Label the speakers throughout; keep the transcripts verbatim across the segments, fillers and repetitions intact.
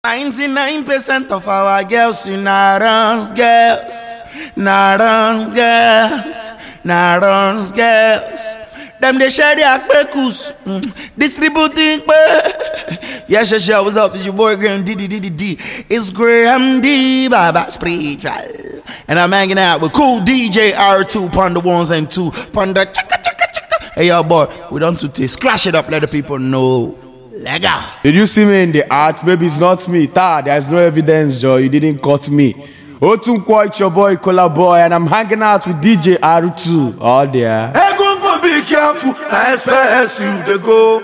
Speaker 1: ninety-nine percent of our girls in Narans girls, Narans girls, Narans girls. Them they share their pekus, mm. distributing pe. Yes, yes, yes, what's up? It's your boy Graham D D D D D. It's Graham D Baba Spiritual, and I'm hanging out with cool D J R two, Panda ones and two, Panda chaka chaka chaka. Hey, yo, boy, we don't do this. Scratch it up, let the people know. Lega.
Speaker 2: Did you see me in the art? Maybe it's not me. Ta, there's no evidence, Joe. You didn't cut me. Otunkwo, it's your boy, Kola Boy, and I'm hanging out with D J R two. All there.
Speaker 3: Hey, go, go, be careful. I expect you to go.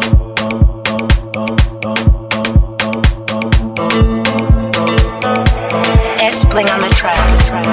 Speaker 4: S-Bling on the track.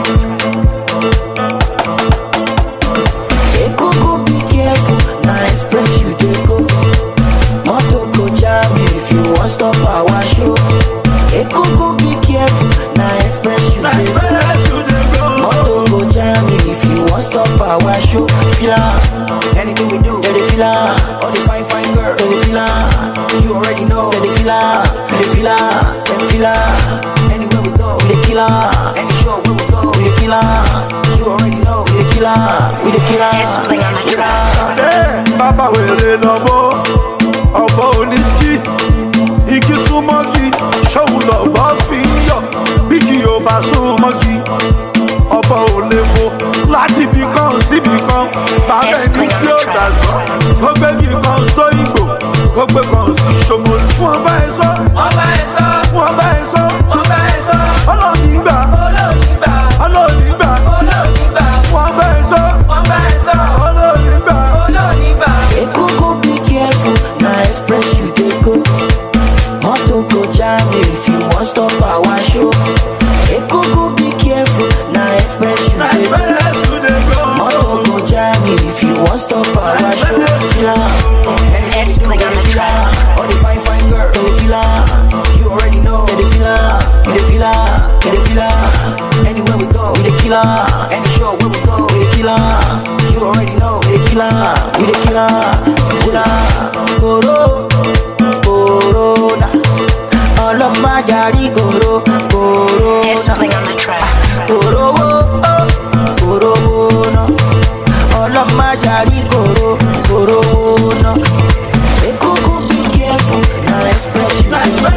Speaker 5: Hey, go, go, be careful. Now express you to go. Moto go jam if you want stop our show. Hey, go, go, be careful. Now express you to go. Moto go jam if you want stop our show. Feel anything we do, they feel all the fine fine girl, they feel you already know, they feel they feel they feel anywhere we go, we the killer. Any show where we go, we the killer. You already know, we the killer. We the killer.
Speaker 4: S-Bling on the track.
Speaker 3: Hey, Papa, we're no more. Ọ̀pọ̀ oníṣkì, igi súnmọ́gì, ṣọ́wùlọ̀ bọ́ fi yọ̀, bí kì yóò bá súnmọ́gì, ọ̀pọ̀ ò lè fò láti ibì kan síbì kan, bàbá ẹni tí ó dàgbọ́, ó gbé kí kan sóyìnbó, ó gbé kan sí Ṣómólú. Wọ́n bá ẹ sọ, wọ́n bá ẹ sọ, wọ́n bá ẹ sọ, wọ́n bá ẹ sọ, ọlọ́ọ̀ni gbà, ọlọ́ọ̀ni gbà, ọlọ́ọ̀ni gbà, ọlọ́ọ̀ni gbà, wọ́n bá ẹ sọ, wọ́n bá ẹ sọ, ọlọ́ọ̀ni gbà, ọlọ́ọ̀ni gbà.
Speaker 5: Ekoko be careful, now express you dey go. Moto go jam if you want stop our show. Ekoko be careful, now express you dey go. Moto go jam if you want stop our show.
Speaker 4: S-Bling on the track.
Speaker 5: All the fine fine girl, they feel you already know, they feel we the feel they feel anywhere we go, we the killer. Any show where we go, we the killer. You already know, we the killer. We the killer, killer. Goro, Corona. All of my jari goro, Corona.
Speaker 4: S-Bling on the track.
Speaker 5: Goro, Goro, no. All of my jari goro, Corona. They could be careful, now express you.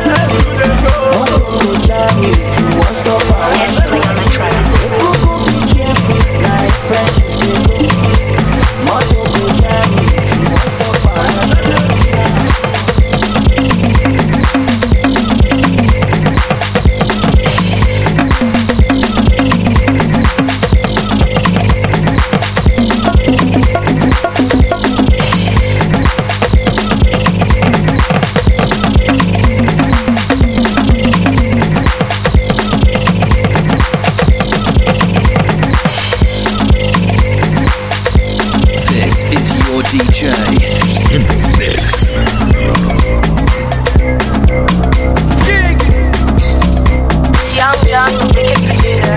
Speaker 5: Oh, Johnny, if you want to stop our
Speaker 4: S-Bling on the track.
Speaker 5: they could be careful, now express you. Moto go Johnny, if you want to stop our
Speaker 6: D J in the mix.
Speaker 4: It's Young John, wicked producer.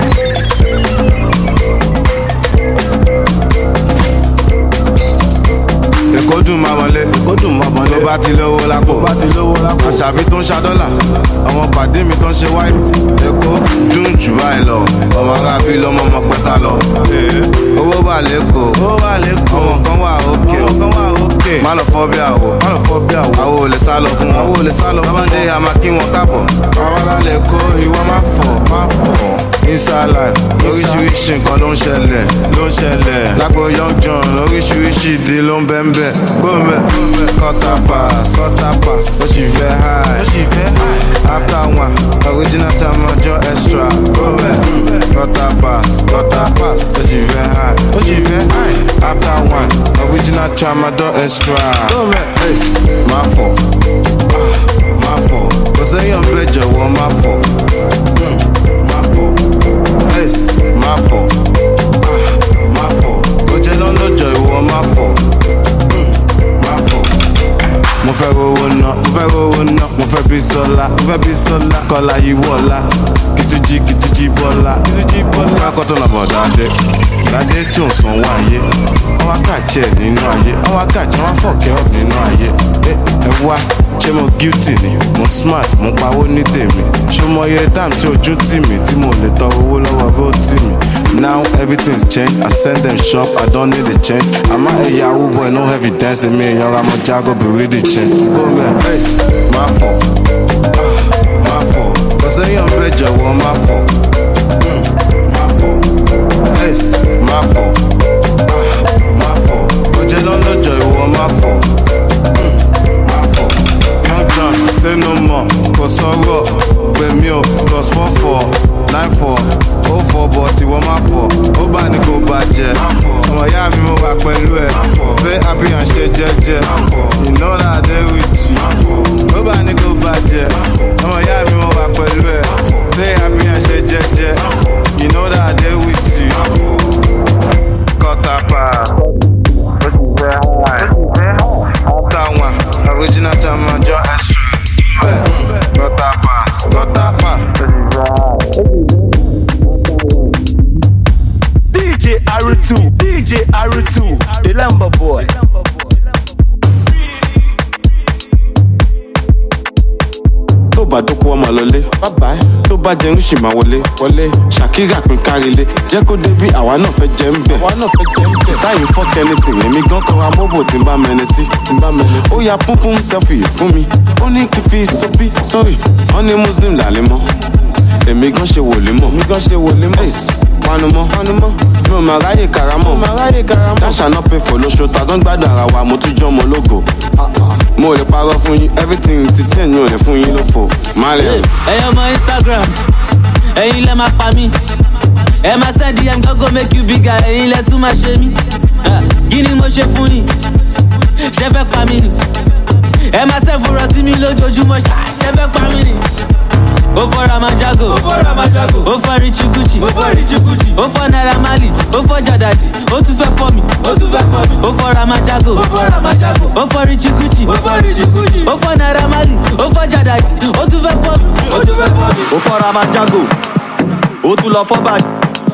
Speaker 1: Èkó dùn máa wọlé, Èkó dùn máa wọlé. Tó bá ti lówó lápò, tó bá ti lówó lápò. Àṣàbí tó ń ṣa dọ́là, àwọn pàdé mi tó ń ṣe wáìpù. Èkó dùn jù báyìí lọ, ọmọ arábí lọmọ ọmọ pẹ́ sá lọ. Owó wà lẹ́kọ̀ọ́, owó wà lẹ́kọ̀ọ́. Àwọn kan wà òkè, àwọn kan wà òkè. Má lọ fọ́ bí àwọ̀, má lọ fọ́ bí àwọ̀. Àwọ̀ ò lè sá lọ fún wọn, àwọ̀ ò lè sá lọ fún wọn. Bábáńdé a máa kí wọn káàbọ̀. Àwa lálẹ́ kó ìwọ má fọ̀, má fọ̀. Inside life, oríṣiríṣi nǹkan ló ń ṣẹlẹ̀, ló ń ṣẹlẹ̀. Lágbo Young John, oríṣiríṣi ìdí ló ń bẹ́ ń bẹ́. Gómẹ̀, quarter pass, quarter pass. Ó sì fẹ́ high, ó sì fẹ́ high. After one, original time ọjọ́ extra. Gómẹ̀, quarter pass, quarter pass. Ó sì fẹ́ high, ó sì fẹ́ high. After one, original time ọjọ́ extra. Gómẹ̀, face, má fọ̀, má fọ̀. Kò sẹ́yìn ọ̀bẹ jọ̀wọ́ má fọ̀, má fọ̀. Face, má fọ̀, má fọ̀. Ó jẹ́ lọ́lọ́jọ́ ìwọ má fọ̀, má fọ̀. Mo fẹ́ rówó ná, mo fẹ́ rówó ná. Mo fẹ́ bí sọ́lá, mo fẹ́ bí sọ́lá. Kọ́lá yìí wọ̀lá, kìtújì kìtújì bọ́lá, kìtújì bọ́lá. Má kọ́ tó nà bọ̀ dáadé. ládé tí ò sanwó ayé wọ́n wá kàjẹ́ nínú ayé wọ́n wá kàjẹ́ wọ́n fọ̀kẹ́ ọ̀ nínú ayé ẹ wá ṣé mo guilty ni mo smart mo pawó ní tèmi ṣó mọ iye time tí ojú tì mí tí mo lè tọrọ owó lọ́wọ́ vóòtì mi now everything's changed I send them shop I don't need a change àmọ́ ẹ̀yà owó boy no evidence mi èèyàn ra mọ́ jágó bìrì the change gómìnà bẹ́ẹ̀sì máa fọ̀ máa fọ̀ kò sẹ́yìn bẹ́ẹ̀ jọ̀wọ́ máa fọ̀ máa fọ̀ bẹ́ẹ̀sì máa fọ̀ máa fọ̀ ó jẹ́ lọ́lọ́jọ́ ìwọ máa fọ̀ máa fọ̀ young john say no more kò sọ̀rọ̀ pé mi ò plus four four nine four ó fọ̀ but ìwọ máa fọ̀ ó bá ní kó bàjẹ́ ọmọ ìyá mi mo wà pẹ̀lú ẹ̀ fẹ́ àbíyàn ṣe jẹ́jẹ́ you know that I dey with you ó bá ní kó bàjẹ́ ọmọ ìyá mi mo wà pẹ̀lú ẹ̀ fẹ́ àbíyàn ṣe jẹ́jẹ́ you know that I dey with you. Kọ́tà pa ó ti fẹ́ hàn after one original time ọjọ́ extra kọ́tà pass kọ́tà pass ó ti fẹ́ hàn.
Speaker 3: D J R two, D J R two, the Lamba boy.
Speaker 1: tó bá dókó ọmọ lọlé tó bá jẹun sì máa wọlé wọlé Shakira pín kárílé jẹ́ kó débi àwa náà fẹ́ jẹ́ ń bẹ̀ táyì fọ́k anything èmi gan kọ́ra mọ́bò tí ń bá mẹ́ni sí ó ya púnpún selfie fún mi ó ní kí fi sọ́bí sorry wọ́n ní muslim làlẹ́ mọ́ èmi gan ṣe wòlé mọ́ èmi gan ṣe wòlé mọ́ panumọ́ panumọ́ mi ò máa ráyè karamọ́ dáṣà náà pé fò lóṣù tàdán gbádùn ara wa mo tún jọ́ ọmọ ológo mo lè parọ́ fún yín everything ti tẹ̀ ní òní fún yín ló fò má lè.
Speaker 7: ẹ̀yin ọmọ Instagram ẹ̀yin lẹ máa pa mí ẹ máa send D M gọ́gọ́ make you bigger ẹ̀yin lẹ tún máa ṣe mí kí ni mo ṣe fún yín ṣe fẹ́ pa mí ni ẹ máa send fúnra sí mi lójoojúmọ́ ṣe fẹ́ pa mí ni. ó fọ́ Ramajago ó fọ́ Ramajago ó fọ́ Richie Gucci ó fọ́ Richie Gucci ó fọ́ Naira Marley ó fọ́ Jadadi ó tún fẹ́ fọ́ mi ó tún fẹ́ fọ́ mi ó fọ́ Ramajago ó fọ́ Ramajago ó fọ́ Richie Gucci ó fọ́ Richie Gucci ó fọ́ Naira Marley ó fọ́ Jadadi ó tún fẹ́ fọ́ mi ó tún fẹ́ fọ́ mi.
Speaker 8: ó fọ́ Ramajago ó tún lọ fọ́ báyìí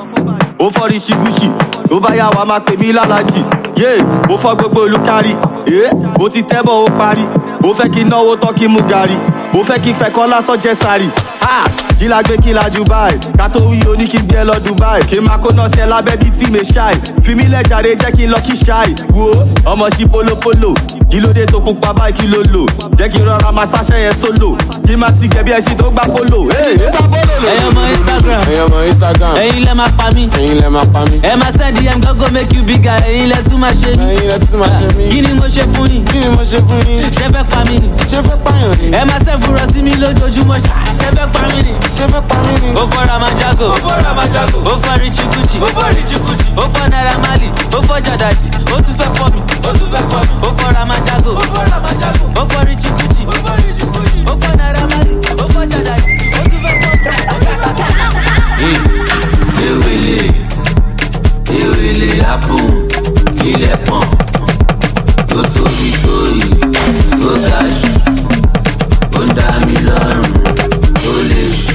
Speaker 8: ó fọ́ Richie Gucci ó bá yà wá máa pè mí lálàjì yé ó fọ́ gbogbo olùkárí ó ti tẹ́bọ̀ ó parí ó fẹ́ kí náwó tán kí mú gàrí ó fẹ́ kí fẹ́ kọ́ lásán jẹ́ sáré kí la gbé kí la jù báyìí ká tó wí oní kí gbé lọ Dubai kí máa kó náà sí ẹ lábẹ́ bíi tí mi ṣáì fi mí lẹ́jàre jẹ́ kí n lọ kí ṣáì wo ọmọ sí polopolo kí ló dé tó pupa báyìí kí ló lò jẹ́ kí n rọra máa ṣáṣẹ́ yẹn sólò kí máa ti gẹ̀ bí ẹṣin tó gbá polo.
Speaker 7: ẹ̀yin ọmọ Instagram
Speaker 1: ẹ̀yin ọmọ Instagram
Speaker 7: ẹ̀yin lẹ máa pa mí
Speaker 1: ẹ̀yin lẹ máa pa mí
Speaker 7: ẹ máa send D M gọ́gọ́ make you bigger ẹ̀yin lẹ tún máa ṣe mí
Speaker 1: ẹ̀yin lẹ tún máa ṣe mí
Speaker 7: kí ni mo ṣe fún yín
Speaker 1: kí ni mo ṣe fún yín
Speaker 7: ṣe fẹ́ pa mí ni
Speaker 1: ṣe fẹ́ pààyàn ni
Speaker 7: ẹ máa send fúnra sí mi lójoojúmọ́ ṣe fẹ́ pa mí ni
Speaker 1: ṣe fẹ́ pa mí ni.
Speaker 7: ó fọ́ Ramajago ó fọ́ Ramajago ó fọ́ Richie Gucci ó fọ́ Richie Gucci ó fọ́ Naira Marley ó fọ́ Jadadi ó tún fẹ́ fọ́ mi ó tún fẹ́ fọ́ mi ó fọ́ Ramajago ó fọ́ Ramajago ó fọ́ Richie Gucci ó fọ́ Richie Gucci ó fọ́ Naira Marley ó fọ́ Jadadi ó tún fẹ́ fọ́ mi. ewele ewele apun ilẹ̀ pọ̀n tó tóbi tó yìí tó ga jù ó ń dá mi lọ́rùn ó lè jù.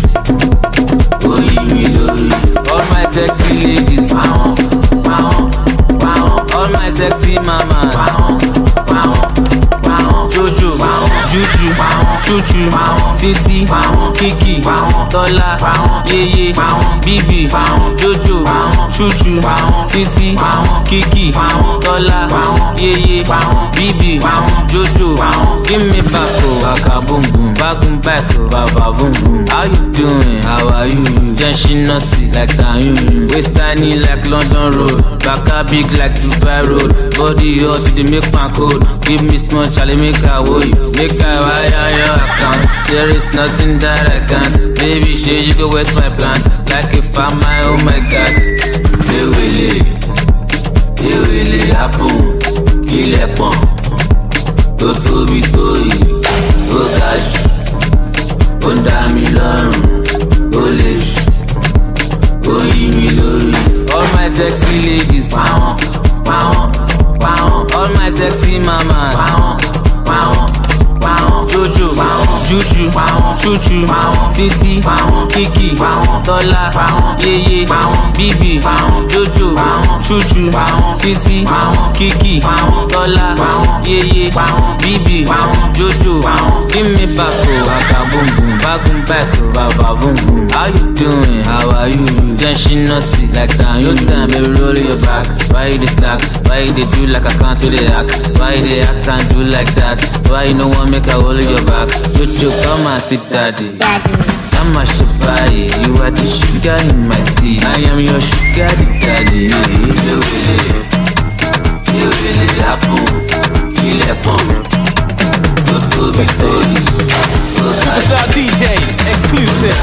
Speaker 7: All my sexy ladies, pound, pound, pound. All my sexy mamas, pound, pound, pound. Jojo, pound, Juju, pound, Chuchu, pound, Titi, pound, Kiki, pound, Tola, pound, Yeye, pound, Bibi, pound, Jojo, pound, Chuchu, pound, Titi, pound, Kiki, pound, Tola, pound, Yeye, pound, Bibi, pound, Jojo, pound. Give me back, oh, baka boom boom, back boom back, oh, baba boom boom. How you doing? How are you? Just she not see like that you. Waist tiny like London Road, baka big like Dubai Road. Body hot, she dey make my code. Give me small, Charlie, make her woe. Make her wire your account. There is nothing that I can't. Baby, shit, you go waste my plans. Like if I'm my, oh my God. They will it, they will it happen. Kill a pump. Tó tóbi tó yìí, ó ga jù, ó ń dá mi lọ́rùn, ó lè jù, ó yí mi lórí. All my sexy ladies, pound, pound, pound. All my sexy mamas, pound, pound, pound. Jojo, Juju, Chuchu, Titi, Kiki, Tola, Yeye, Bibi, Jojo, Chuchu, Titi, Kiki, Tola, Yeye, Bibi, Jojo. Give me back, oh, I got boom boom, back boom back, oh, baba boom boom. How you doing? How are you? Then she not see like that. Your time, baby, roll your back. Why you the slack? Why you they do like I can't do the act? Why you they act and do like that? Why you no one make a hold your back? Jojo, come and sit daddy. I'm a shabby, you are the sugar in my tea. I am your sugar daddy. You really, you really happen. You let come. Go to the stories.
Speaker 9: Superstar D J, exclusive.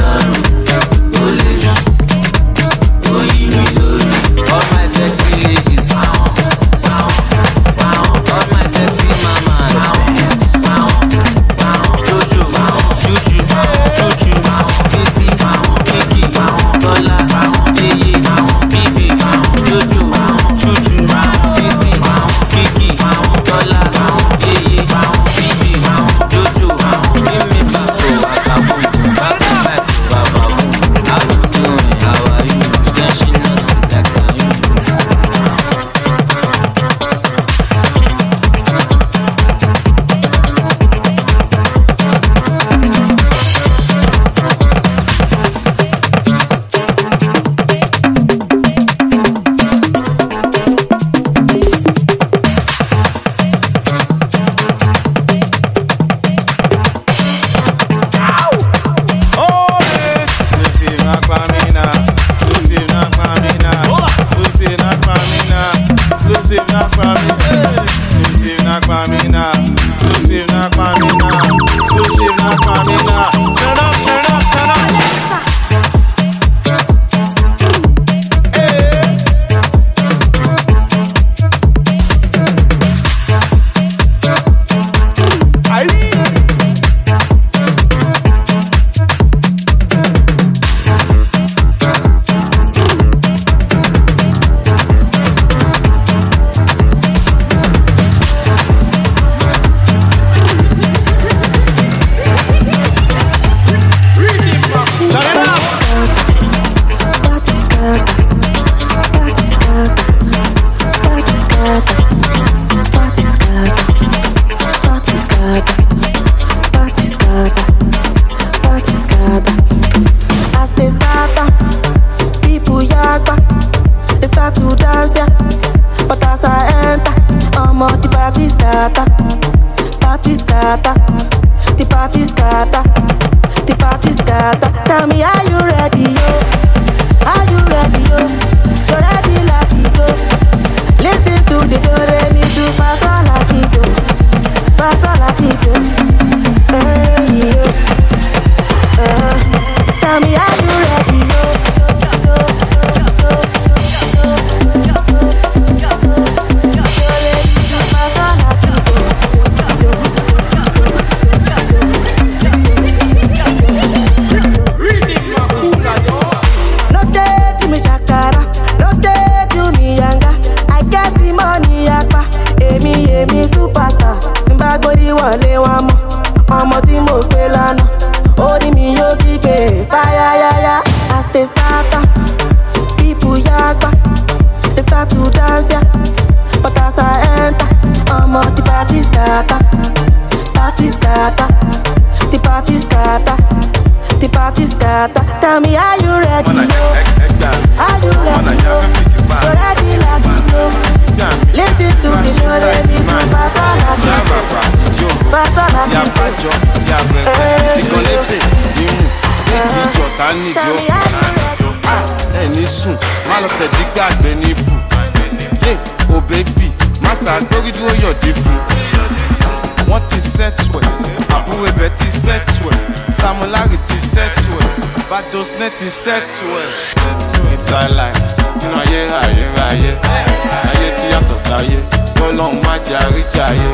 Speaker 7: All my sexy ladies, all my sexy mamas, Jojo, Juju, Chuchu, Titi, Kiki, Tola, Yeye, Bibi, Jojo, Chuchu, Titi, Kiki, Tola, Yeye, Bibi, Jojo. Give me back, oh, I got boom boom, back back, baba boom. How you doing? How are you? Then she not see like that.
Speaker 1: Ti settle inside life nínú ayé ayé ayé ayé tí yàtọ̀ sáyé Ọlọ́run má jẹ́ àríjà ayé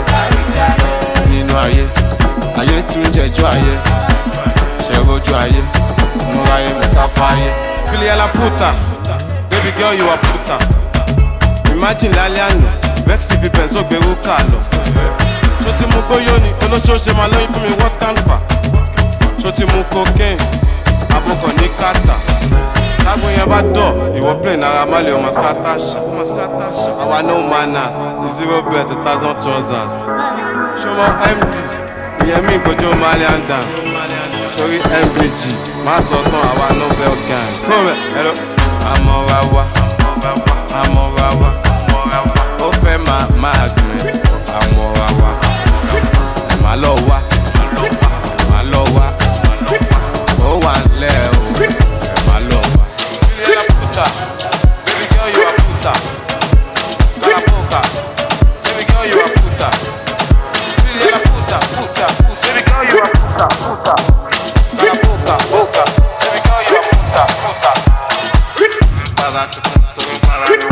Speaker 1: nínú ayé ayé tún jẹjọ́ ayé ṣẹ̀rọ̀jú ayé múra ayé mẹ́sàfà ayé filiya la puta baby girl you are puta imagine lálẹ́ àná vex fi bẹ̀nsọ̀ gbẹ̀rú kà lọ ṣó ti mú gbóyó ni olóṣooṣe máa lóyún fún mi what can fa ṣó ti mú cocaine abúkọ̀ ní kàtà tágbó yẹn bá dọ̀ ìwọ play Naira Marley ọmọ skatash àwa no manners zero bet a thousand trousers ṣọmọ M D ìyẹn mi kojú Malian dance sórí M V G má sọ tán àwa Nobel gang kó rẹ̀ ẹ̀rọ àmọ́ra wa àmọ́ra wa ó fẹ́ máa máa grant àmọ́ra wa má lọ wá má lọ wá ó wà lẹ́ o má lọ wá. Filiela puta, baby girl you a puta. Gala poca, baby girl you a puta. Filiela puta, puta, puta, baby girl you a puta, puta. Gala poca, poca, baby girl you a puta, puta. Para tu punto, para tu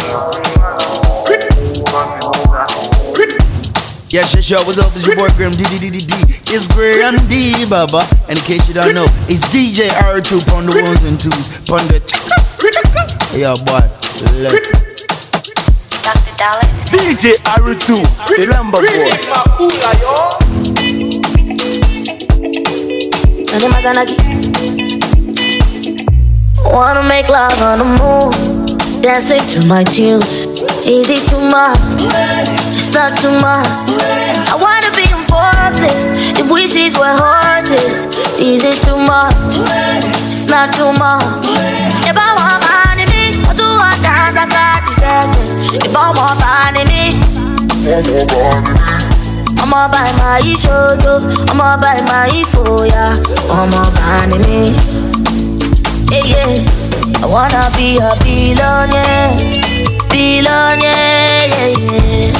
Speaker 10: Yeah, shit, yo, what's up? It's your boy Grim D D D D D. It's Grim D, Baba. And in case you don't know, it's D J R two on the ones and twos. On the hey, yo, boy. Let
Speaker 4: Doctor Dollar
Speaker 3: D J R two, the number boy.
Speaker 11: Wanna make love on the moon, dancing to my tunes. Is it too much? It's not too much. I wanna be on Forbes if wishes were horses. Is it too much? It's not too much. If I want money, me, I do want dance, I got to say. If I want money, me, I'ma buy my shoulder, I'ma buy my foya, I'ma buy me. Yeah, yeah. I wanna be a billionaire, billionaire, yeah, yeah.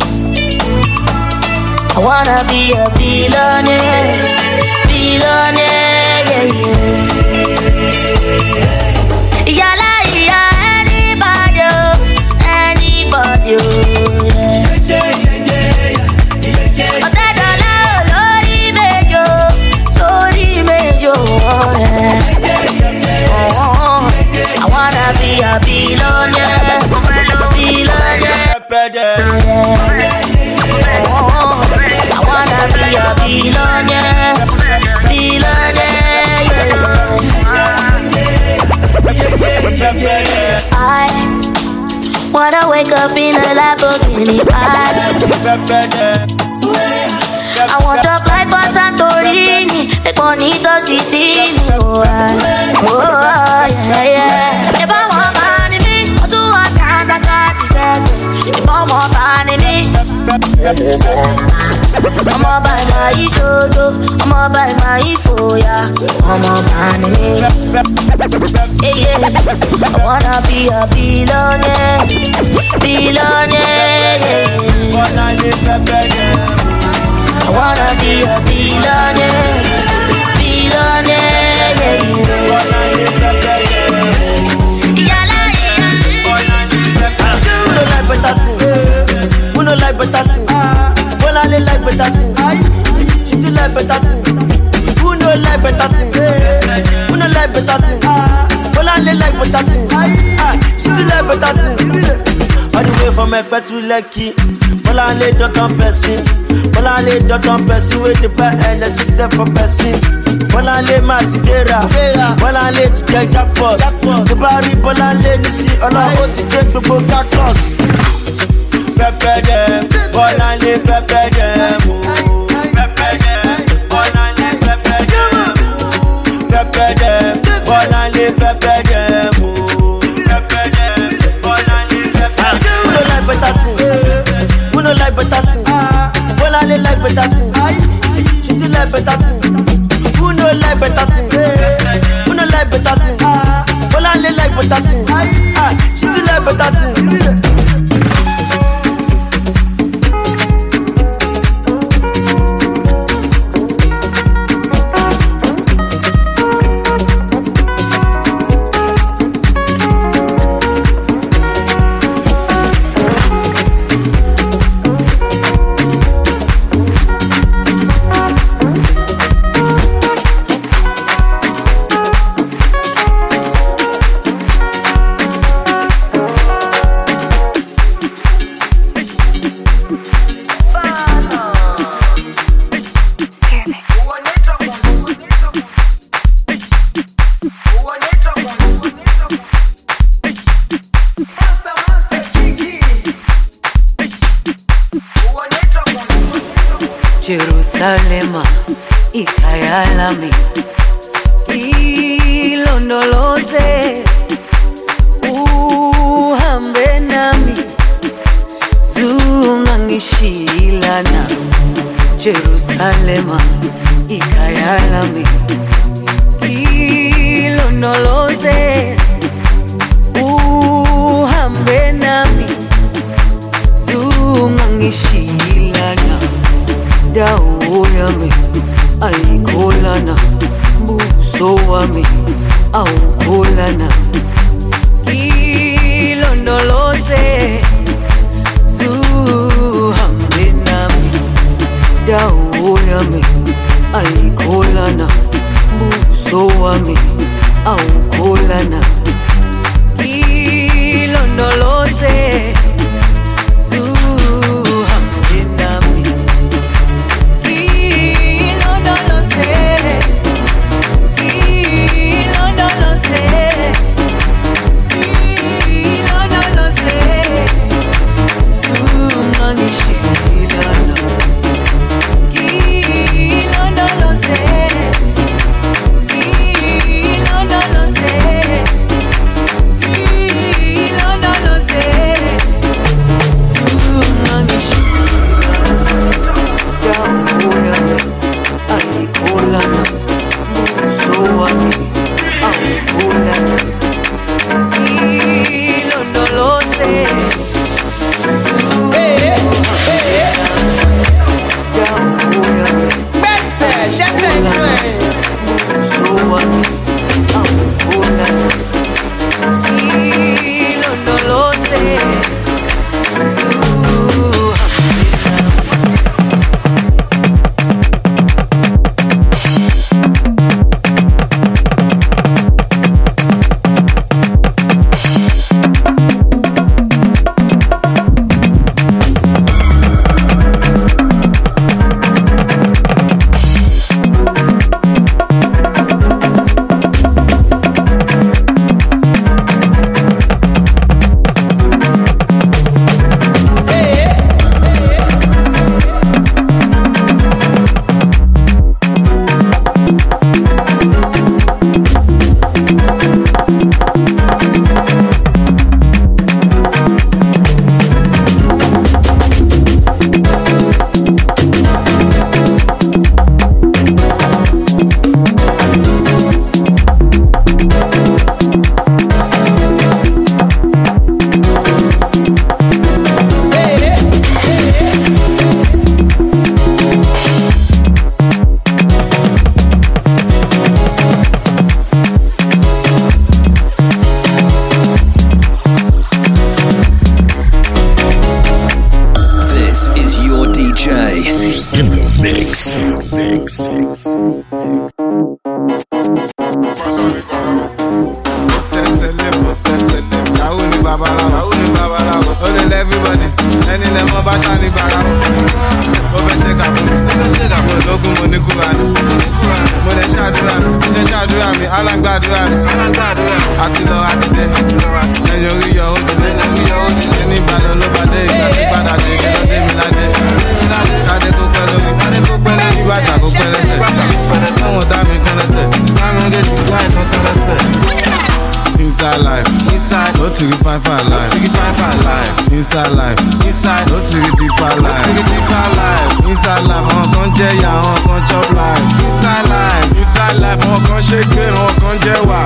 Speaker 11: I wanna be a billionaire, billionaire, yeah, yeah. Yalla, yeah, anybody, anybody, yeah. I wanna be a billionaire, billionaire. I wanna be a billionaire, billionaire. I wanna wake up in a Lamborghini. I want to fly for Santorini, make money to Sicily. Oh, oh, yeah, yeah. If I want money, me, I do want dance, I got to say. If I want money, me, I'ma buy my shoulder, I'ma buy my foya, I'ma buy me. Yeah, yeah. I wanna be a billionaire, billionaire, yeah. I wanna be a billionaire, billionaire, yeah, yeah. Who no like better thing? Well, I like better thing. She do like better thing. Who no like better thing? Who no like better thing? Well, I like better thing. She do like better thing. All the way from Ekpe to Lekki. Well, I lay dot on person. Well, I lay dot on person with the bad and the system for person. Well, I lay my together. Well, I lay to get jackpot. The barry, well, I lay to see all I want to take the book across. Pepe them, well, I lay pepe them. Pepe them, well, I lay pepe them. Pepe them, well, I lay pepe them. Pepe them, well, I lay pepe them. Who no like better thing? Who no like better thing? Well, I like better thing. She do like better thing. Who no like better thing? Who no like better thing? Well, I like better thing. She do like better thing.
Speaker 12: Jerusalema ikayalami ilondoloze uhambe nami zungangishilana Jerusalema ikayalami ilondoloze uhambe nami zungangishilana dawo yami ayikholana buso wami awukholana ilondoloze zuhambe nami dawo yami ayikholana buso wami awukholana ilondoloze
Speaker 1: Inside life, inside, no to five five life, life, inside life, inside, no to deeper life, deeper life, inside life, on con jaya, on con chop life, inside life, inside life, on con shake, on con jewa.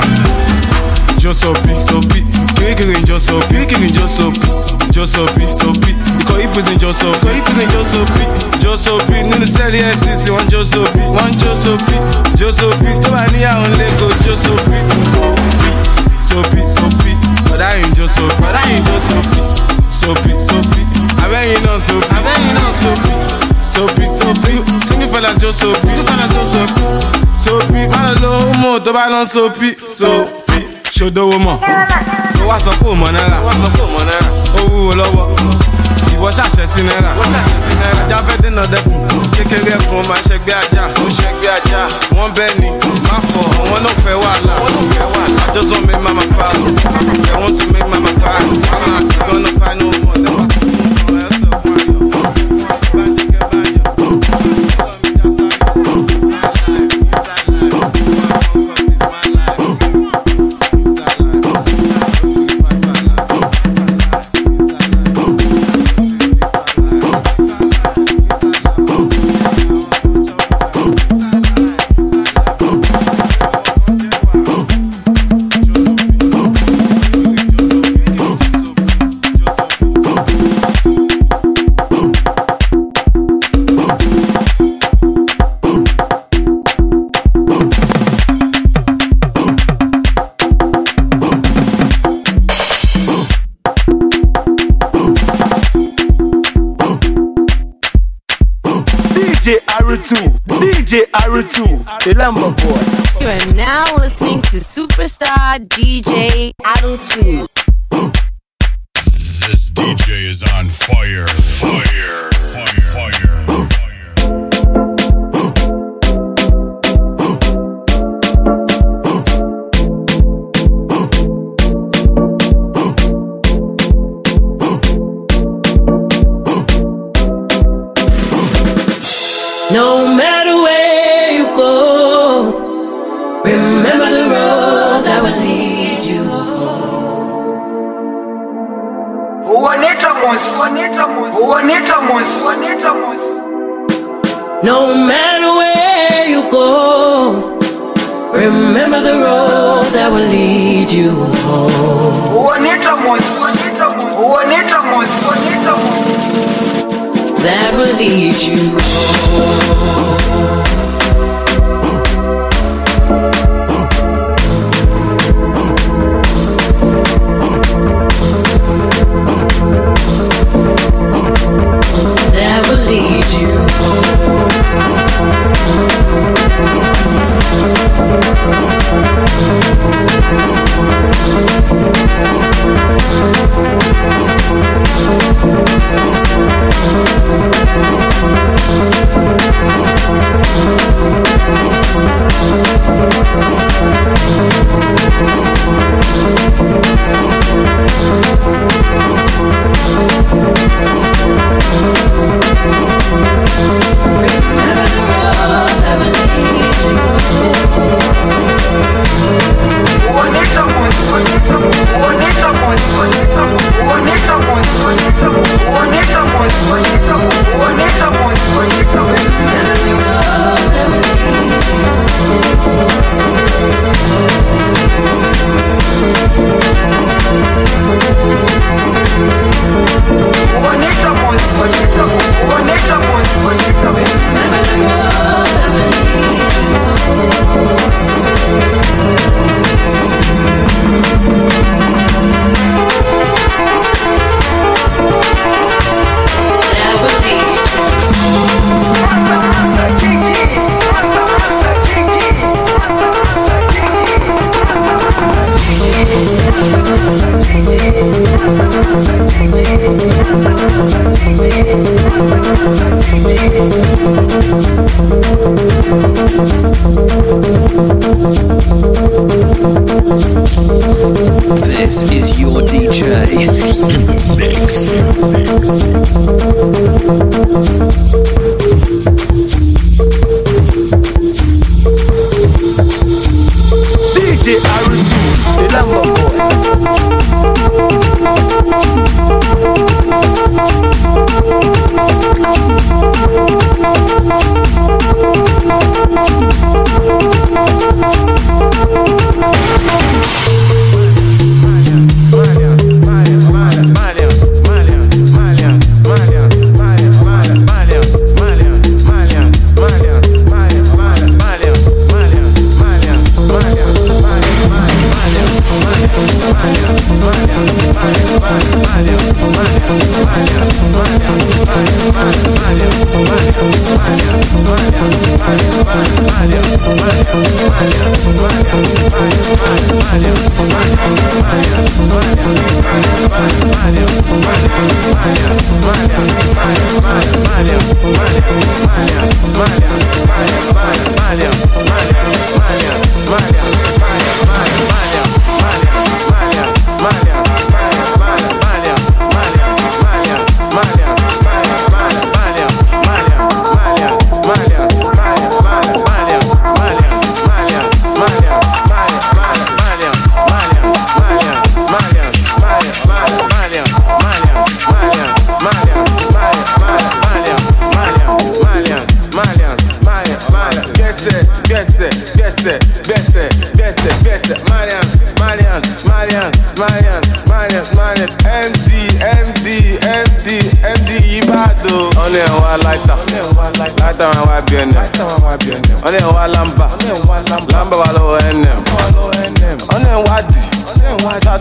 Speaker 1: Just so big, so big, kiri just so big, kiri just so big, just so big, so big. Because if it's just so, because if it's just so big, just so big. No sell F C C, one just so big, one just so big, just so big. To any on Lego, just so big, so big. So big, so big, but I ain't just so big, but I ain't just so big, so big, so big. I bet you know so big, I bet you know so big, so big, so big. Sing it for like just so big, for like just so big, so big. Man, a little more, the balance so big, so big. Show the woman, oh what's up, oh man, what's up, oh man, oh love. Ìwọ ṣàṣẹ sí náírà, ìwọ ṣàṣẹ sí náírà. Ajá fẹ́ dènà dẹ́kun, kékeré kan máa ṣẹgbẹ́ ajá, ó ṣẹgbẹ́ ajá. Wọ́n bẹ́ẹ̀ ni, má fọ̀, àwọn náà fẹ́ wàhálà, wọ́n náà fẹ́ wàhálà. I just want make mama proud, I want to make mama proud. Mama, you gonna cry no more, that was the yourself,
Speaker 3: R two, D J R two, the Lambo boy.
Speaker 13: You are now listening to superstar D J R two.
Speaker 6: This D J is on fire. Fire. Fire. Fire.
Speaker 5: No matter where you go, remember the road that will lead you home. No matter where you go, remember the road that will lead you home. That will lead you home. That will lead you home.
Speaker 6: This is your D J in the mix.
Speaker 3: D J R two, the Lambo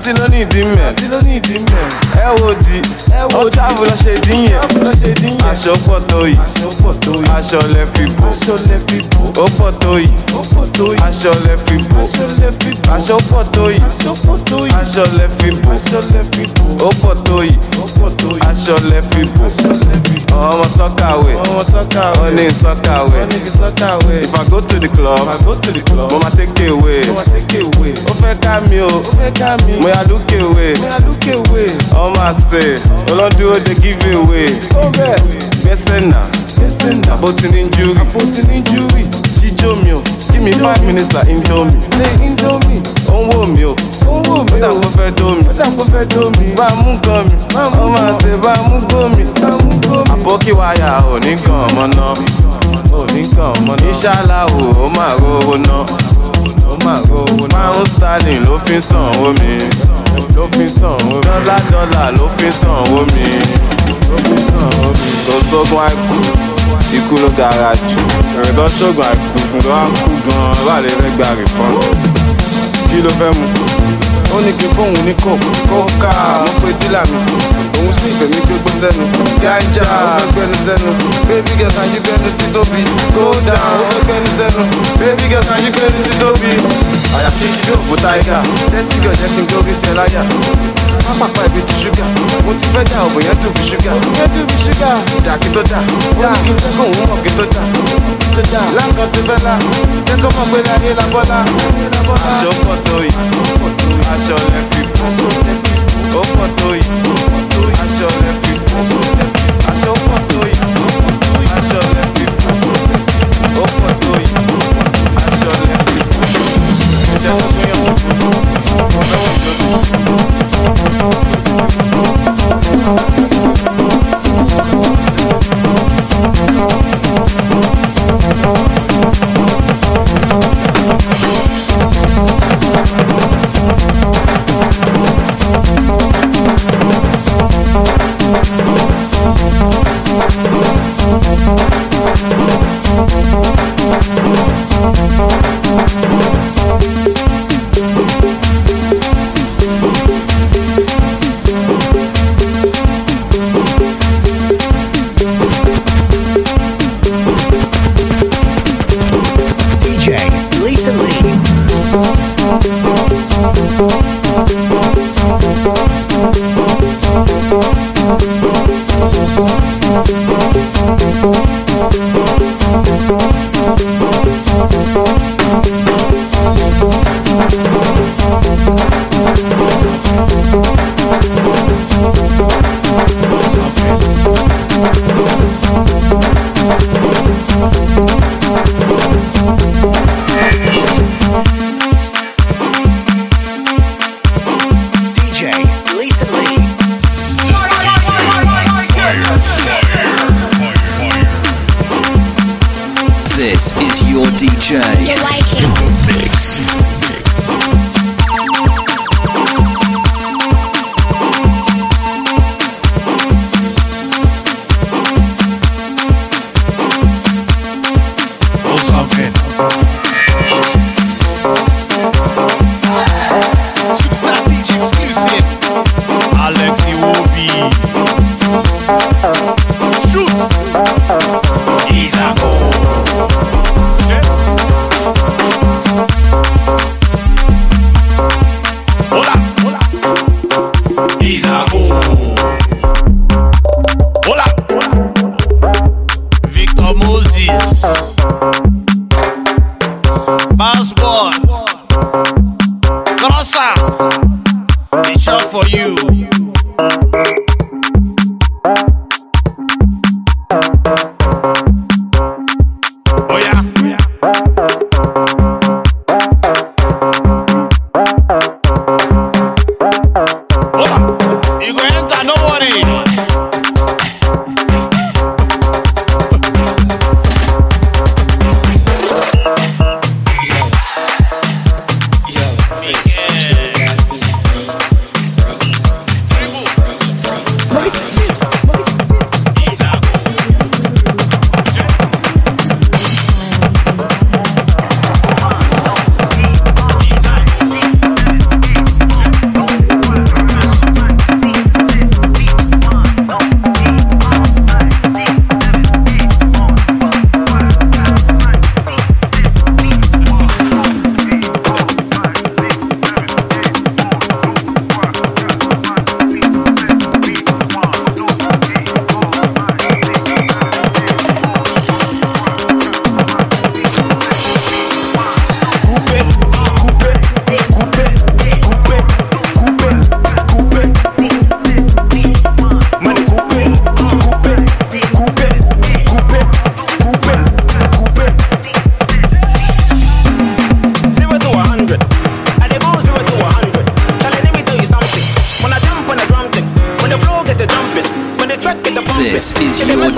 Speaker 1: àǹtí ló ní ìdí mẹ́ àǹtí ló ní ìdí mẹ́ ẹ wo di ó travel lọ ṣe dín yẹn aṣọ pọ̀ tó yìí aṣọ lẹ fi bò ó pọ̀ tó yìí aṣọ lẹ fi bò aṣọ pọ̀ tó yìí aṣọ lẹ fi bò ó pọ̀ tó yìí aṣọ lẹ fi bò ọmọ sọ́kàwé ó ní sọ́kàwé if I go to the club mo ma take away ó fẹ́ ká mi o mo ya lókè wé ọmọ àṣẹ olódúró dey give away gbẹ́sẹ̀ náà àbótí ní injury jíjó mi o give me five minutes like indomie ó ń wò mí o ó dà kó fẹ́ dó mi bá a mú gan mi ọmọ àṣẹ bá a mú gbó mi àbókí wáyà ò ní kàn ọmọ náà ìṣàlá o ó máa rówó náà pound sterling ló fi sanwó mi ló fi sanwó mi dọ́là dọ́là ló fi sanwó mi ló fi sanwó mi. kò sógun àìkú ikú ló gara jù ẹ̀rìn tó ṣògùn àìkú fún tó wá kú gan-an bá lè fẹ́ gba rìfọ́n kí ló fẹ́ mu ó ní kí fóun ní kò kóká mo pe dílà mi òun sì fẹ́ mi gbégbó sẹ́nu gánjà ó fẹ́ gbẹ́nu sẹ́nu baby girl kan yí gbẹ́nu sí tóbi go down ó fẹ́ gbẹ́nu sẹ́nu baby girl kan yí gbẹ́nu sí tóbi. àyàfi kí yóò bó táyà sẹ́sì gẹ̀ jẹ́ kí n gbórí sí ẹ láyà má pàpà ibi ti ṣúgà mo ti fẹ́ dà òbò yẹn dùn bí ṣúgà yẹn dùn bí ṣúgà dà kí tó dà ó ní kí n jẹ́ kó òun mọ̀ kí tó dà láǹkan tó fẹ́ la jẹ́ kó mọ̀ pé láyé la bọ́lá aṣọ pọ̀ tó yìí aṣọ lẹ fi bò ó pọ̀ tó yìí aṣọ lẹ fi bò aṣọ pọ̀ tó yìí aṣọ lẹ fi bò ó pọ̀ tó yìí aṣọ lẹ fi bò jẹ́ kó gbé yàn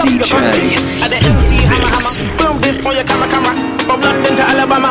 Speaker 6: D J in the mix.
Speaker 14: Film this for your camera, camera. From London to Alabama.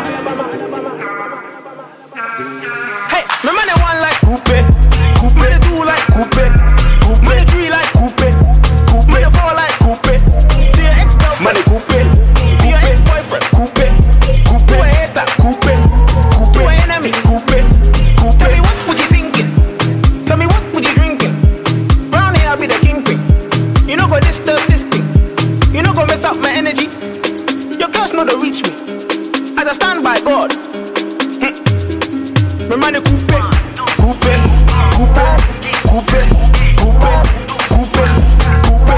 Speaker 14: Hey, my man they want like coupe, coupe. Me they do like coupe, coupe. Me they three like coupe, coupe. Me they four like coupe. To your ex-girlfriend, coupe. To your ex-boyfriend, coupe, coupe. To a hater, coupe, coupe. To an enemy, coupe, coupe. Tell me what would you thinking? Tell me what would you drinking? Round here I'll be the kingpin. You know go disturb this thing. You know go mess up my energy. Your girls know to reach me. I just stand by God. Hm. My man coupe, coupe, coupe, coupe, coupe, coupe, coupe.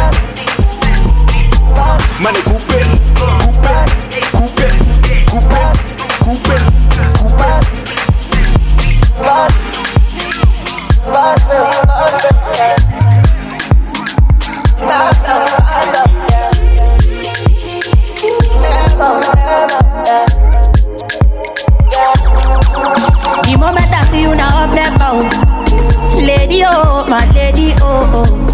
Speaker 14: Man coupe, coupe, coupe, coupe, coupe,
Speaker 15: The moment I see you now up there bound. Lady oh, my lady oh oh.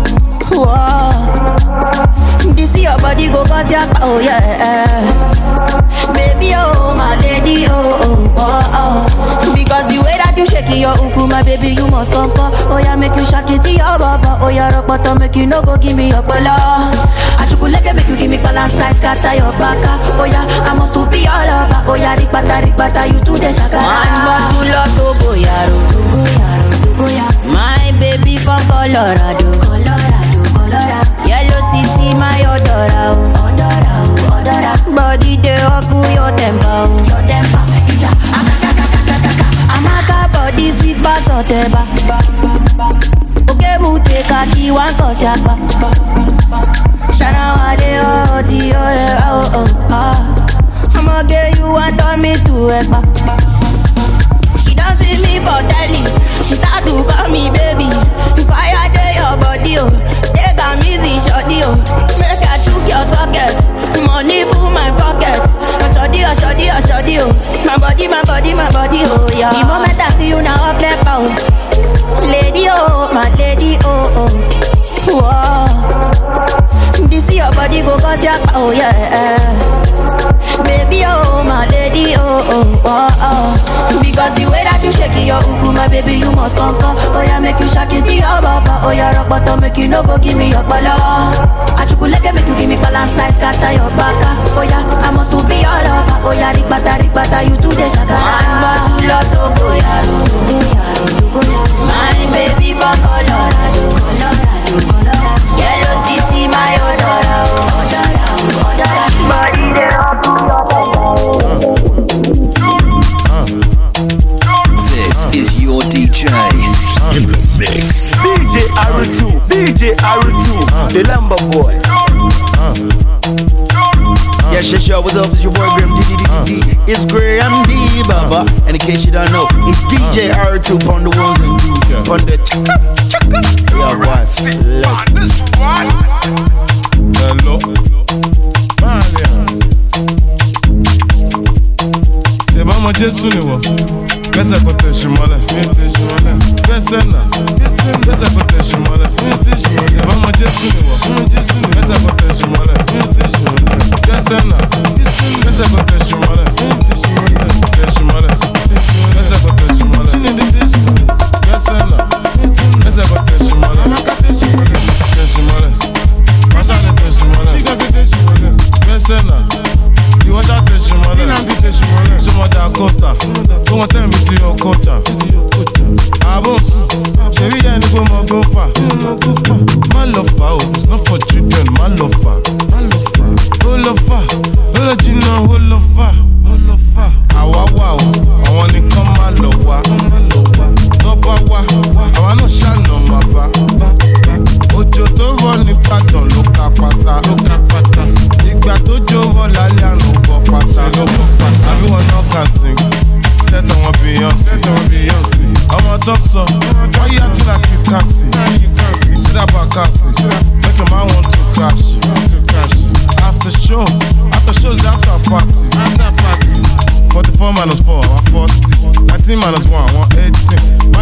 Speaker 15: Whoa. This your body go cause your oh yeah. Baby oh, my lady oh oh oh oh. Because the way that you shake your uku, my baby, you must come come. Oh yeah, make you shake it to your baba. Oh yeah, rock bottom, make you no go give me your bala. Achukuleke make you give me balance size, scatter your baka. Oh yeah, I must to be all over. Oh yeah, rikbata rikbata, you to the shaka. One bottle of Togo yaro, Togo yaro, Togo yaro. My baby from Colorado, Colorado, Colorado. Yellow C C, my odora, oh, odora, oh, odora. Body de oku your temper, your temper. Ija, akakakakakaka. Amaka body sweet bass oteba. Oke mute kaki wan kosyapa. Shana wale oh ti oh oh oh ah. I'ma get you want on me to ekpa. She don't see me for telly. She start to call me baby. If I had your body oh, take a easy shorty oh. Make her chook your socket. Money full my pocket. A shorty, a shorty, a shorty oh. My body, my body, my body oh yeah. The moment I see you now up there bound. Lady oh, my lady oh oh. Whoa. This your body go cause your oh yeah. Baby oh, my lady oh oh oh oh. Because the way that you shake your uku, my baby, you must come come. Oh yeah, make you shake it to your baba. Oh yeah, rock bottom, make you no go give me your bala. Achukuleke make you give me balance size, scatter your baka. Oh yeah, I must to be all over. Oh yeah, rikbata rikbata, you to the shaka. One bottle of Togo yaro, Togo yaro, Togo yaro. My baby from Colorado, Colorado, Colorado. Yellow C C, my odora, oh, odora, oh, odora. Body there up to your
Speaker 6: This is your D J in the mix.
Speaker 3: D J R two, D J R two, the Lamba boy.
Speaker 10: Yeah, shit, yo, what's up? It's your boy Grim D D D D. It's Graham D, Baba. And in case you don't know, it's D J R two on the ones and twos. On the chaka, chaka. Yeah, what?
Speaker 1: This one. Hello. Valiance. C'est pas mon Jésus, nous. Qu'est-ce que tu es mal? Qu'est-ce que tu es mal? Qu'est-ce que tu es mal? C'est pas mon Jésus, nous. Qu'est-ce que tu es mal? Qu'est-ce que tu es mal? Qu'est-ce que tu es mal? Qu'est-ce que tu es mal? Qu'est-ce que tu es mal? Qu'est-ce que tu es mal? You watch out, je m'en Costa, comment t'aimes to your culture? Abonsu, chérie, y'a une go mon go far. My love far, it's not for children. My love far, my love far, oh love far, oh love you know, oh love far, oh love far. Awa wow, I wanna come my love wa, no pa wa, I wanna shine no ma ba. Ojo to run ni pattern, look at pata, look at pata. Ìgbà tó jó wọ́n lálẹ́ àná bọ̀ pátá ló bọ̀ pátá. Everyone now can sing. Set on one Beyonce. Ọmọ tó sọ, why you acting like you can't see? See that back can't see. Make a man want to crash. After show, after shows the after party. forty-four minus four, I'm forty. nineteen minus one, I'm eighteen.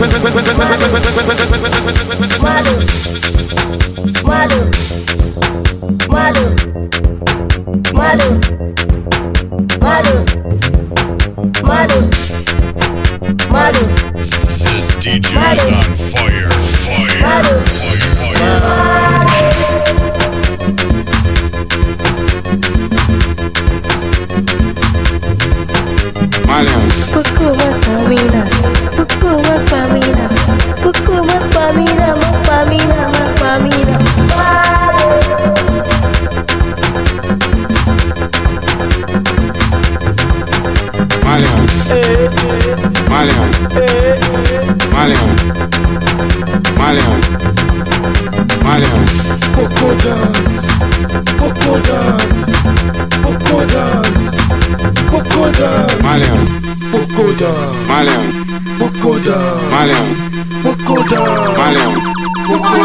Speaker 16: This D J is on fire. Fire. Fire.
Speaker 17: Buku mapamina, buku mapamina, buku mapamina, mapamina, mapamina.
Speaker 1: Malian, Malian, Malian, Malian, Malian.
Speaker 3: Poco dance, poco dance, poco dance, poco dance.
Speaker 1: Malian,
Speaker 3: poco dance,
Speaker 1: Malian,
Speaker 3: poco dance,
Speaker 1: Malian,
Speaker 3: poco dance,
Speaker 1: Malian.
Speaker 3: poco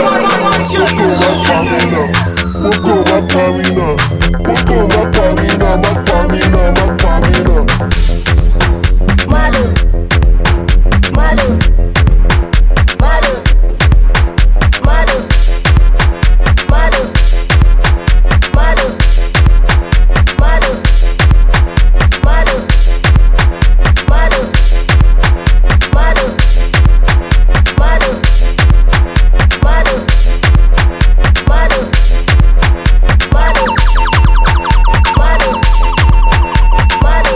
Speaker 3: dance. Poco mapamina, poco mapamina, mapamina, mapamina.
Speaker 17: Malu, malu, malu, malu, malu, malu, malu, malu, malu, malu, malu, malu, malu, malu, malu, malu.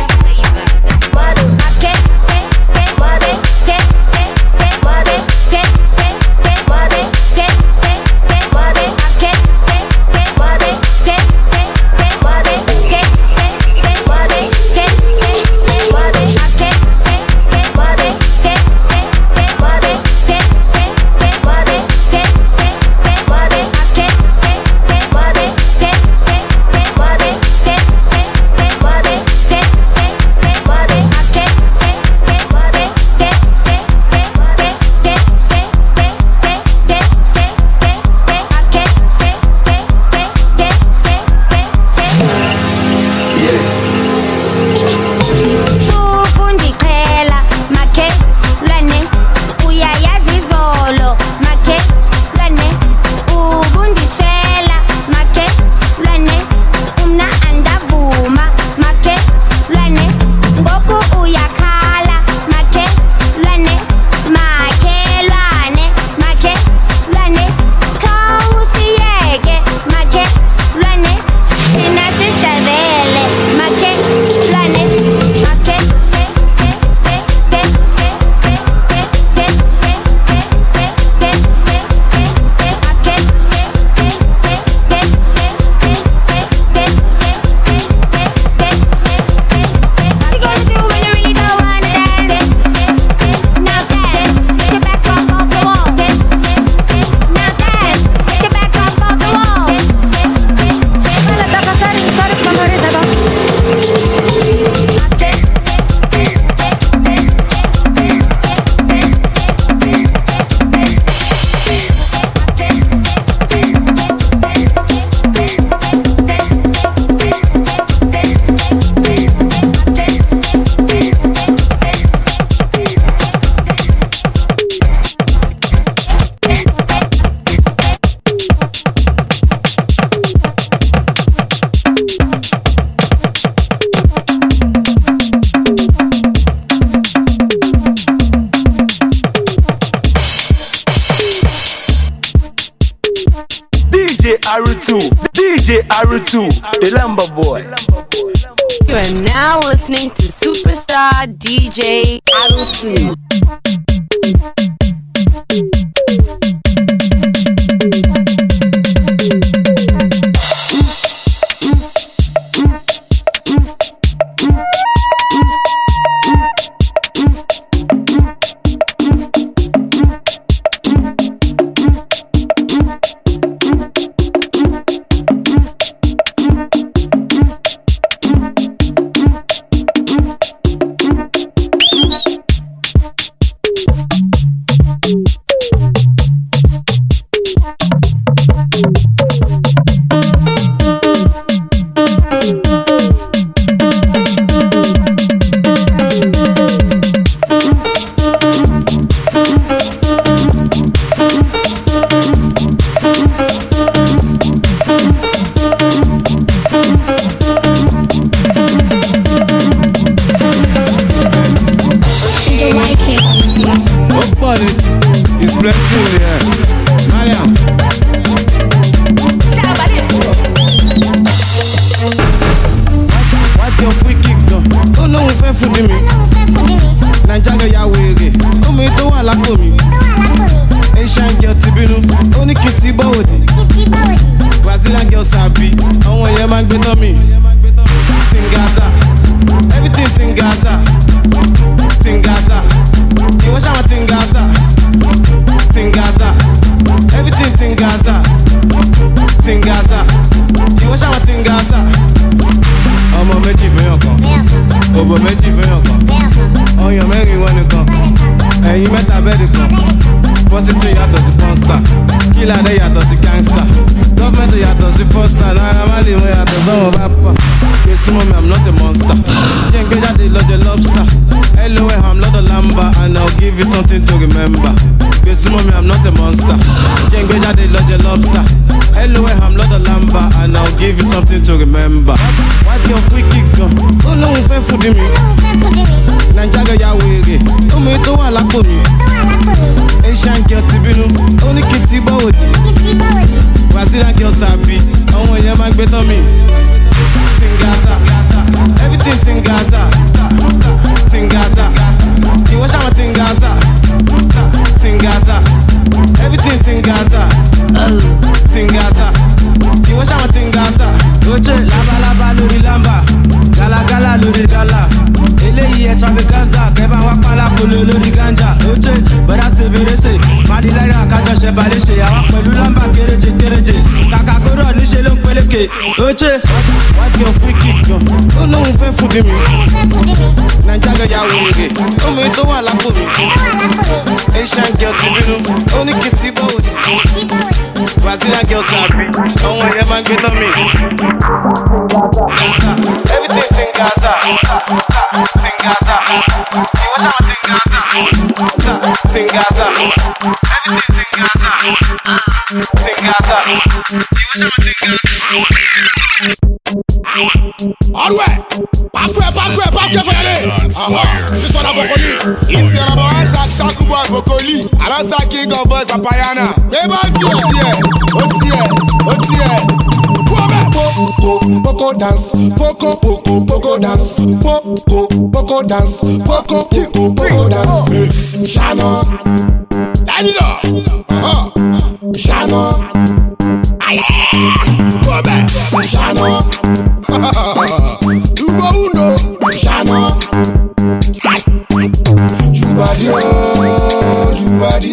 Speaker 14: Arutu, D J Arutu, the Lamba boy.
Speaker 13: You are now listening to superstar D J Arutu.
Speaker 18: in the air. Mariam. White girl free kick gan. Ó lóun fẹ́ fún di mi. Naija girl ya wèrè. Omi tó wà lápò mi. Asian girl ti bínú. Ó ní kí n ti bọ́ òdì. Brazilian girl sabi. Àwọn èèyàn máa ń gbé tán mi. Tingaza. Everything Tingaza. Tingaza. Ìwọ ṣáà wọn Tingaza. Tingaza. Everything Tingaza. Tingaza. Ìwọ ṣáà wọn Tingaza. Ọmọ méjì fẹ́yàn kan. Òbò méjì fẹ́yàn kan. Ọyàn mẹ́rin wọn nìkan. Ẹ̀yin mẹ́ta bẹ́ẹ̀dì kan. Pọ́sítù yàtọ̀ sí pọ́nstà. Kílàdé yàtọ̀ sí gángstà. Gọ́fẹ̀mẹ̀ntì yàtọ̀ sí fọ́stà. Náírà má lè mú yàtọ̀ sọ́wọ́n bá pọ̀. Yé súnmọ́ mi, I'm not a monster. Jẹ́ ń gbé jáde lọ́jọ́ lobster. L O M, I'm not a lamba. And I'll give you something to remember. Yé súnmọ́ mi, I'm not a monster. Jẹ́ ń gbé jáde lọ́jọ́ lobster. L O M, I'm not a lamba. And I'll give you something to remember. White girl free kick gan. Ó lóun fẹ́ fún di mi. Naija girl ya wèrè. Omi tó wà lápò mi. Asian girl ti bínú. Ó ní kí n ti bọ́ òdì. Brazilian girl sabi. Àwọn èèyàn máa ń gbé tán mi. Tingaza. Everything Tingaza. Tingaza. Ìwọ ṣáà wọn Tingaza. Tingaza. Everything Tingaza. Tingaza. Ìwọ ṣáà wọn Tingaza. Oje labalábá lórí lamba. Galagala lórí gala. Eléyìí extravaganza. Kẹ́bà wá pálá polo lórí ganja. Oje bọ́dá ṣe bèrèsè. Màdìlára àkájọ ṣe balẹ̀ ṣe. Àwa pẹ̀lú lamba kéréje kéréje. Kàkà kóró níṣe ló ń peléke. Oje white girl free kick gan. Ó lóun fẹ́ fún di mi. Naija girl ya wèrè. Omi tó wà lápò mi. Asian girl ti bínú. Ó ní kí n ti bọ́ òdì. Brazilian girl sabi. Àwọn èèyàn máa ń gbé tán mi. Everything Tingaza. Tingaza. Ìwọ ṣáà wọn Tingaza. Tingaza. Everything Tingaza. Tingaza. Ìwọ ṣáà wọn Tingaza.
Speaker 19: Alright, parfait, parfait, parfait, faut y aller. Je suis dans Bocoli. Ici, on a un sac, sac ou bois, Bocoli. Alors, ça qui est en voice à Payana. Mais bon, tu aussi, aussi, aussi. Poco, poco dance, poco, poco, poco dance, poco, poco dance, poco, poco, poco dance. Shano, Danilo, oh, Shano, aïe, come, Shano. You go uno, Shano. You body, oh, you body,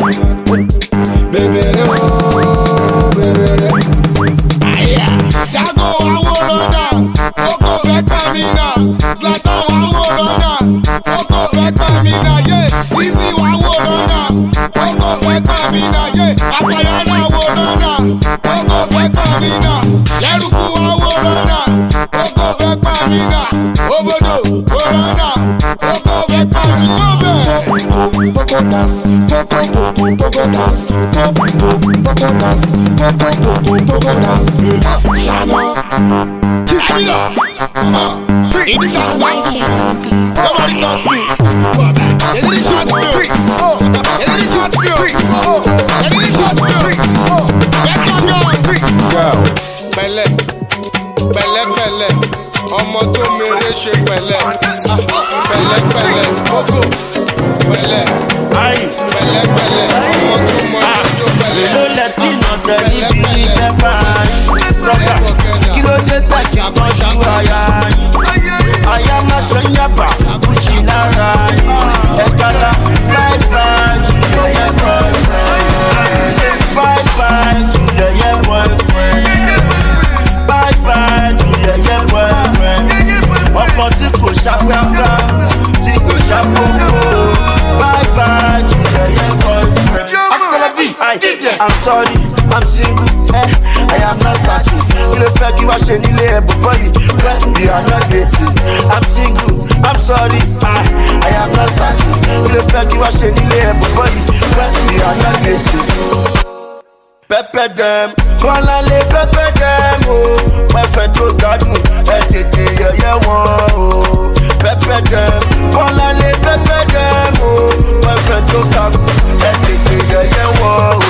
Speaker 19: baby, oh, baby. Aya, Jago Aworona, Oko fẹ́ Kamina, Zlatan Aworona, Oko fẹ́ Kamina, yeah. Easy Aworona, Oko fẹ́ Kamina, yeah. Apayana Aworona, Oko fẹ́ Kamina, Yeruku Aworona, Oko fẹ́ Kamina, Obodo Aworona, Oko fẹ́ Kamina. Poco dance, poco poco poco dance, poco poco dance, poco poco poco dance. Shano, Danilo, in this house, nobody touch me. You didn't shot me, oh, you didn't shot me, oh, you didn't shot me, oh. Let's go, go. Pẹ̀lẹ́, pẹ̀lẹ́, pẹ̀lẹ́, ọmọ tó mèrè ṣe pẹ̀lẹ́, pẹ̀lẹ́, pẹ̀lẹ́, kókó, pẹ̀lẹ́, pẹ̀lẹ́, pẹ̀lẹ́, ọmọ tó mọ tó pẹ̀lẹ́.
Speaker 10: Ló lẹ́tí náà tẹ̀ níbi ìfẹ́ báyìí. Rọ́bà kí ló dé tẹ̀kí kan ṣú àyà yín. Àyà máa ṣe yàbá kùsì lára yín. Ẹ̀kálá bye bye to your yeah boyfriend. Bye bye to your yeah boyfriend. Bye bye to your yeah boyfriend. Ọkọ tí kò ṣàpẹ́pẹ́, tí kò ṣàpọ́npọ́. Bye bye to your yeah boyfriend. I'm sorry, I'm single, eh, I am not searching. You look like you are shaking the body, but we are not dating. I'm single, I'm sorry, I, I am not searching. You look like you are shaking the body, but we are not dating. Pepper them, wanna live pepper them, oh, my friend to garden, eh, tete, yeah, yeah, oh, pepper them, wanna live pepper them, oh, my friend to garden, eh, tete, yeah, yeah, oh.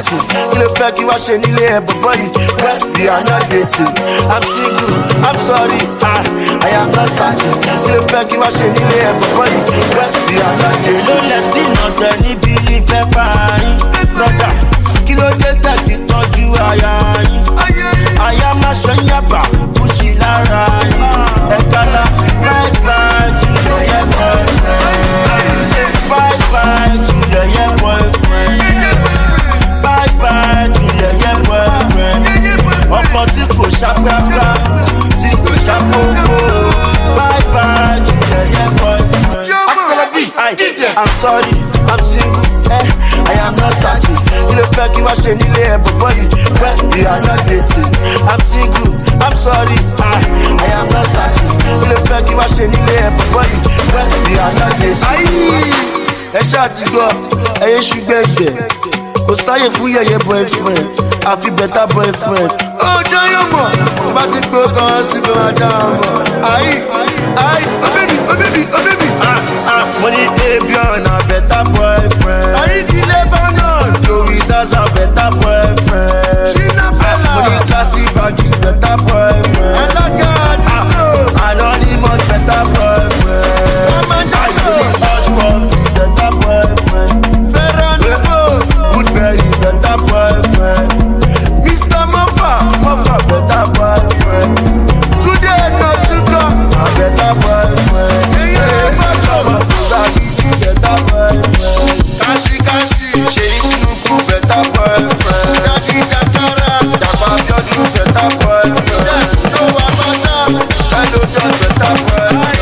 Speaker 11: searching. Kí ló fẹ́ kí wá ṣe nílé ẹ̀ bọ̀bọ̀ yìí? Well, we are not dating. I'm single, I'm sorry, ah, I am not searching. Kí ló fẹ́ kí wá ṣe nílé ẹ̀ bọ̀bọ̀ yìí? Well, we are not dating. Ló lẹ́tí náà tẹ níbi ilé ìfẹ́ bá yín. Brother, kí ló dé tẹ̀kí tọ́jú aya yín? Aya máa ṣe ń yàbá, kùsì lára yín. Ẹ̀ka la bye bye to your yeah boyfriend. Bye bye to your yeah boyfriend. Bye bye to your yeah boyfriend. Ọkọ tí kò ṣàpápá, tí kò ṣàpòpò. Bye bye to your yeah boyfriend. I, I'm sorry, I'm single, eh, I am not searching. Kí ló fẹ́ kí wá ṣe nílé ẹ̀ bọ̀bọ̀ yìí? Well, we are not dating. I'm single, I'm sorry, I, I am not searching. Kí ló fẹ́ kí wá ṣe nílé ẹ̀ bọ̀bọ̀ yìí? Well, we are not dating. Ẹ ṣáà ti gbọ́, ẹyẹ ṣùgbẹ́ ẹ̀jẹ̀. Kò sáyè fún yẹ̀yẹ́ boyfriend, àfi better boyfriend. Ó dáyọ̀ mọ̀, tí bá ti gbó kan sí kò máa dá ọmọ. Ayi, ayi, oh baby, oh baby, oh baby. Ah, ah, money Abion, a better boyfriend. Saidi Lebanon, Joey Zaza, better boyfriend. Shina Bella, money Classy Baggy, better boyfriend. Ella God, ah, Anonymous, better boyfriend. Ayi, money Hush Puppy, better boyfriend. Ferran Evo, Woodbury, better boyfriend. Mister Muffa, Muffa, better boyfriend. Today not to go, a better boyfriend. Hey, hey, Bajoma, Zagi, better boyfriend. Kashi Kashi, Sheyi Tinubu, better boyfriend. Daddy Dakara, Daba Abiodun, better boyfriend. No Abasha, Hello John, better boyfriend.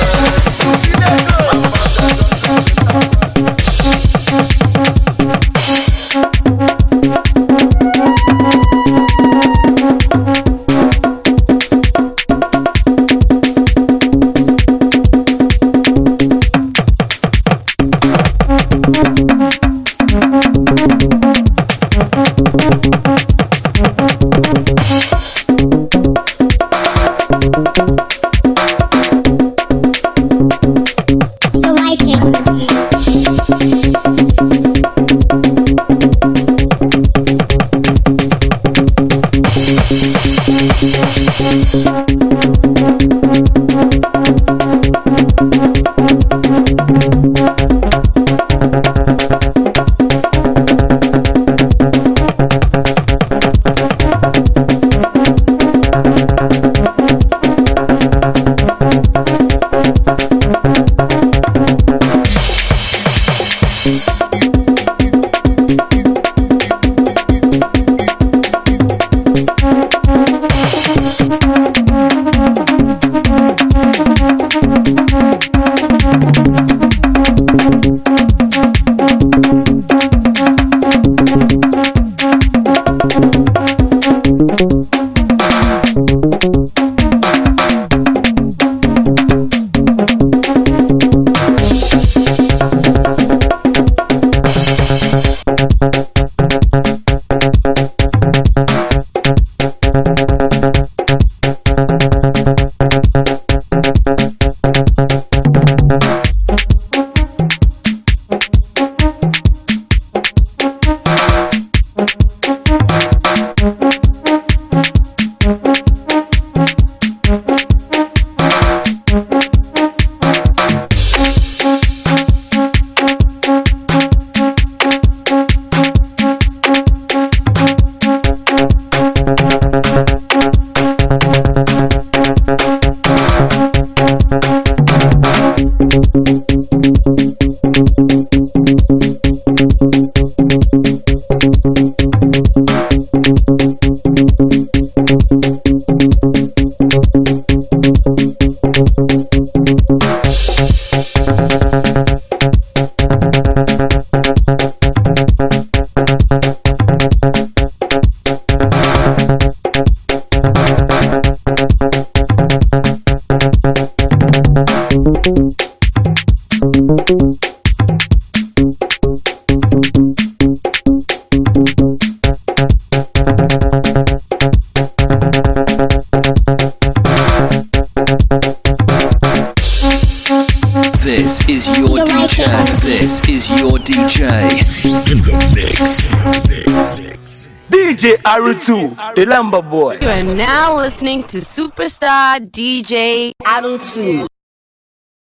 Speaker 6: This is your D J. This is your D J.
Speaker 16: In the mix.
Speaker 3: D J Arutu, the Lumber Boy.
Speaker 13: You are now listening to Superstar D J Arutu.